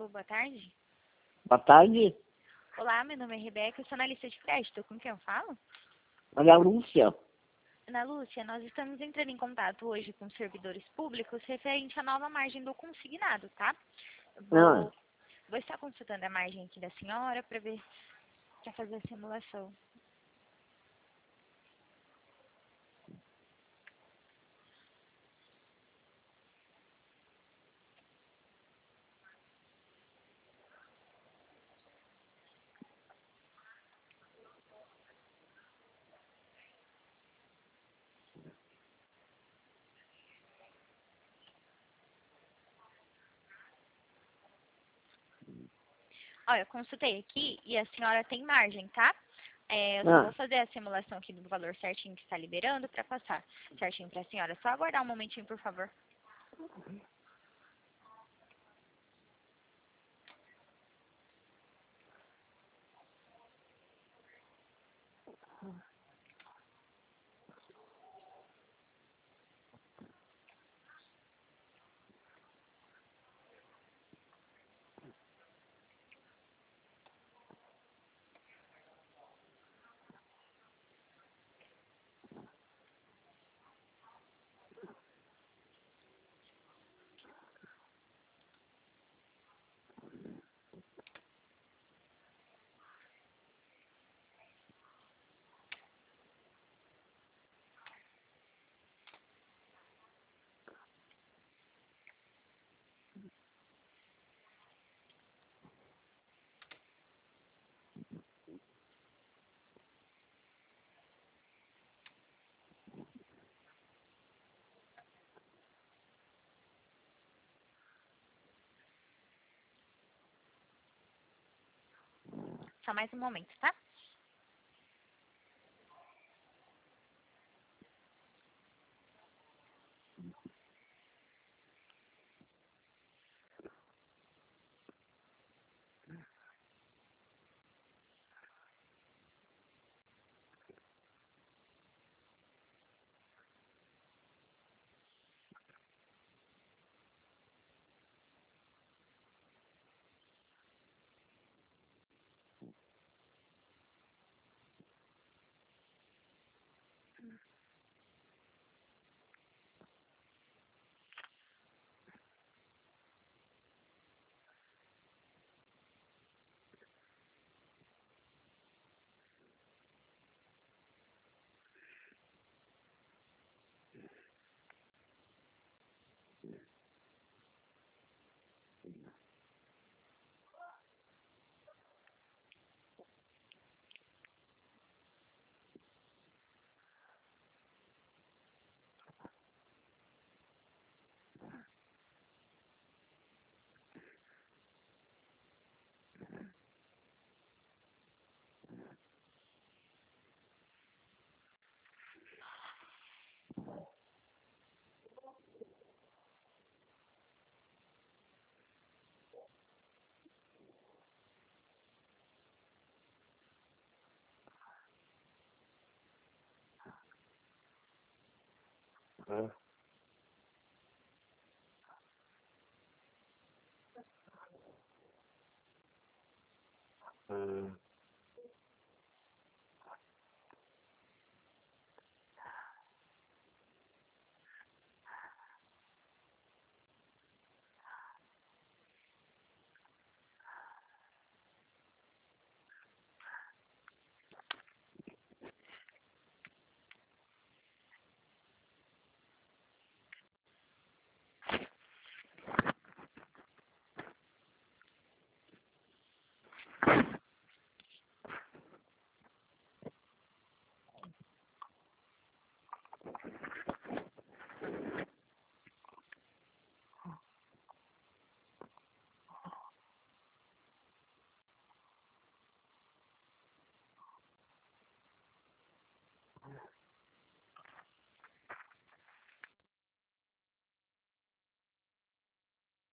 Alô, boa tarde. Boa tarde, Olá, meu nome é Rebeca, eu sou analista de crédito. Com quem eu falo? Maria Lúcia. Ana Lúcia, nós estamos entrando em contato hoje com servidores públicos referente à nova margem do consignado, tá? Ah, Vou estar consultando a margem aqui da senhora para ver, para fazer a simulação. Olha, eu consultei aqui e a senhora tem margem, tá? Eu só vou fazer a simulação aqui do valor certinho que está liberando para passar certinho para a senhora. Só aguardar um momentinho, por favor. Só mais um momento, tá? ah.